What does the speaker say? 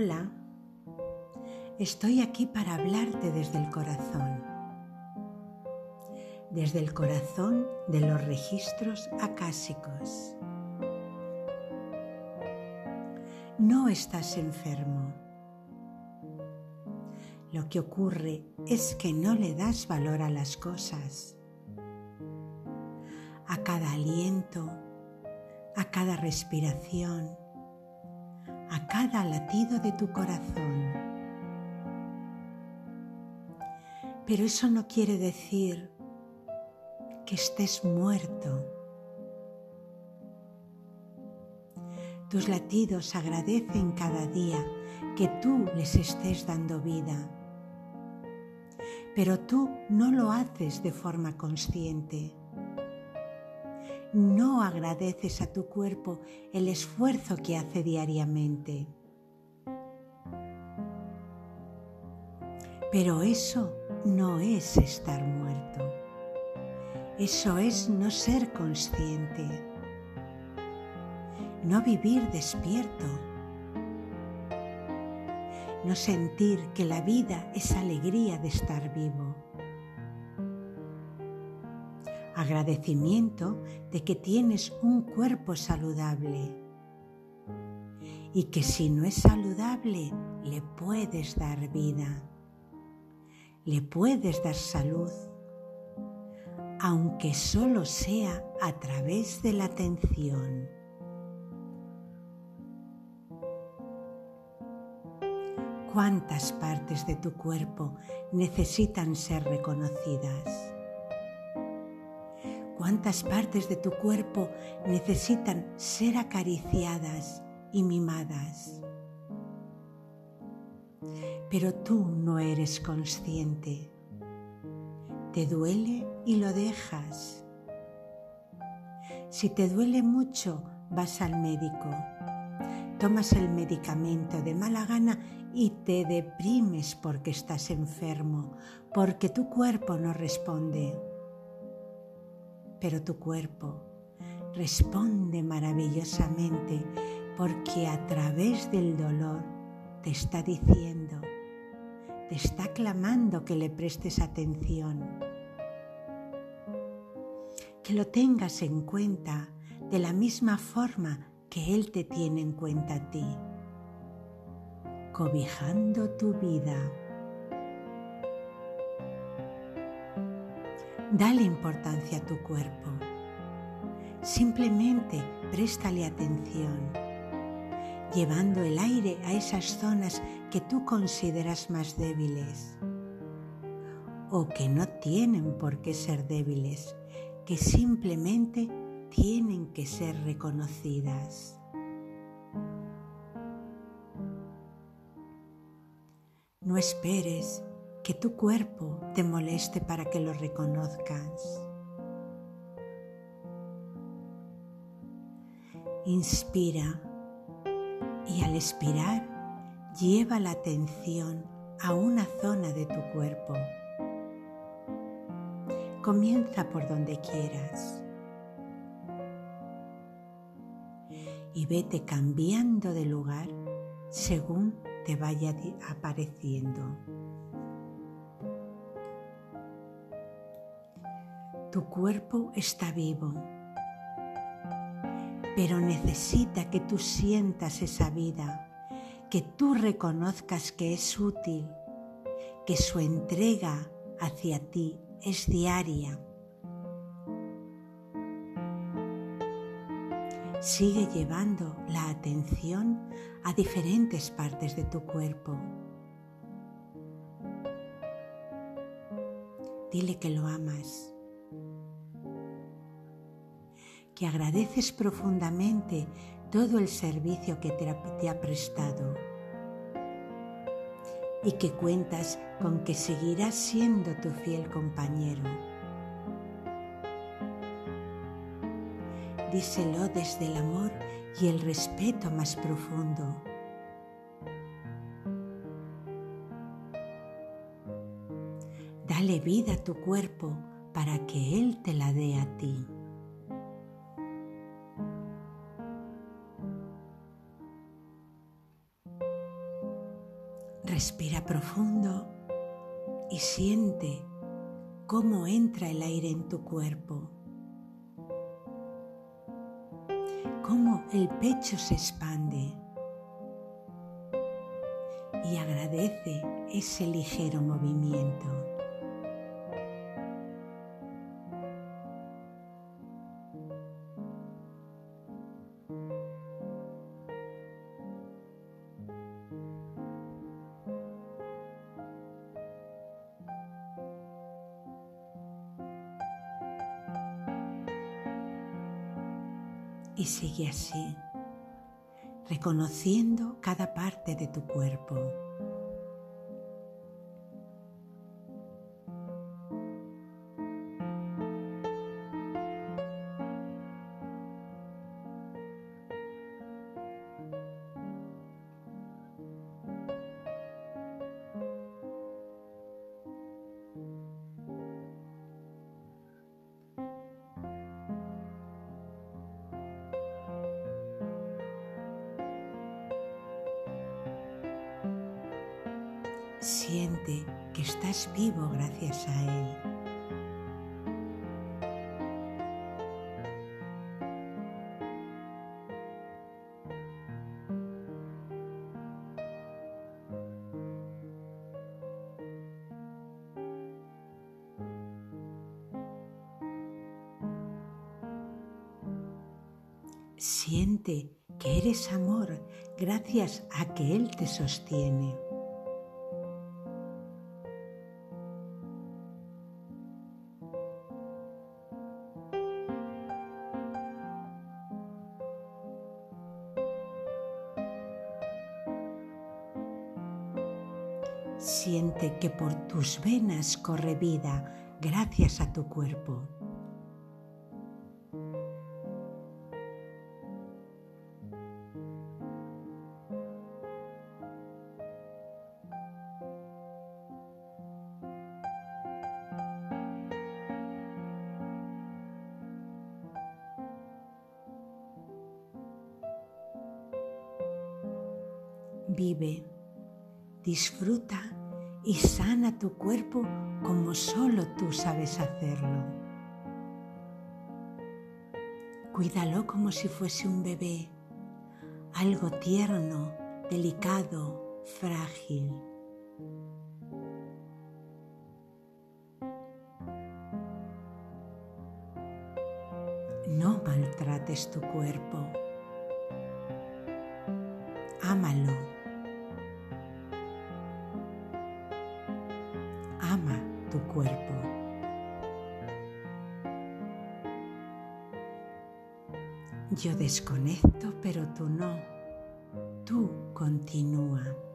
Hola, estoy aquí para hablarte desde el corazón de los registros acásicos. No estás enfermo. Lo que ocurre es que no le das valor a las cosas, a cada aliento, a cada respiración, a cada latido de tu corazón. Pero eso no quiere decir que estés muerto. Tus latidos agradecen cada día que tú les estés dando vida. Pero tú no lo haces de forma consciente. No agradeces a tu cuerpo el esfuerzo que hace diariamente. Pero eso no es estar muerto. Eso es no ser consciente. No vivir despierto. No sentir que la vida es alegría de estar vivo. Agradecimiento de que tienes un cuerpo saludable y que si no es saludable le puedes dar vida, le puedes dar salud, aunque solo sea a través de la atención. ¿Cuántas partes de tu cuerpo necesitan ser reconocidas? ¿Cuántas partes de tu cuerpo necesitan ser acariciadas y mimadas? Pero tú no eres consciente. Te duele y lo dejas. Si te duele mucho, vas al médico. Tomas el medicamento de mala gana y te deprimes porque estás enfermo, porque tu cuerpo no responde. Pero tu cuerpo responde maravillosamente porque a través del dolor te está diciendo, te está clamando que le prestes atención, que lo tengas en cuenta de la misma forma que él te tiene en cuenta a ti, cobijando tu vida. Dale importancia a tu cuerpo. Simplemente préstale atención, llevando el aire a esas zonas que tú consideras más débiles o que no tienen por qué ser débiles, que simplemente tienen que ser reconocidas. No esperes que tu cuerpo te moleste para que lo reconozcas. Inspira y al expirar lleva la atención a una zona de tu cuerpo. Comienza por donde quieras y vete cambiando de lugar según te vaya apareciendo. Tu cuerpo está vivo, pero necesita que tú sientas esa vida, que tú reconozcas que es útil, que su entrega hacia ti es diaria. Sigue llevando la atención a diferentes partes de tu cuerpo. Dile que lo amas, que agradeces profundamente todo el servicio que te ha prestado y que cuentas con que seguirás siendo tu fiel compañero. Díselo desde el amor y el respeto más profundo. Dale vida a tu cuerpo para que él te la dé a ti. Respira profundo y siente cómo entra el aire en tu cuerpo, cómo el pecho se expande, y agradece ese ligero movimiento. Y sigue así, reconociendo cada parte de tu cuerpo. Siente que estás vivo gracias a él. Siente que eres amor gracias a que él te sostiene. Siente que por tus venas corre vida gracias a tu cuerpo. Vive, disfruta y sana tu cuerpo como solo tú sabes hacerlo. Cuídalo como si fuese un bebé, algo tierno, delicado, frágil. No maltrates tu cuerpo. Ámalo. Ama tu cuerpo. Yo desconecto, pero tú no. Tú continúa.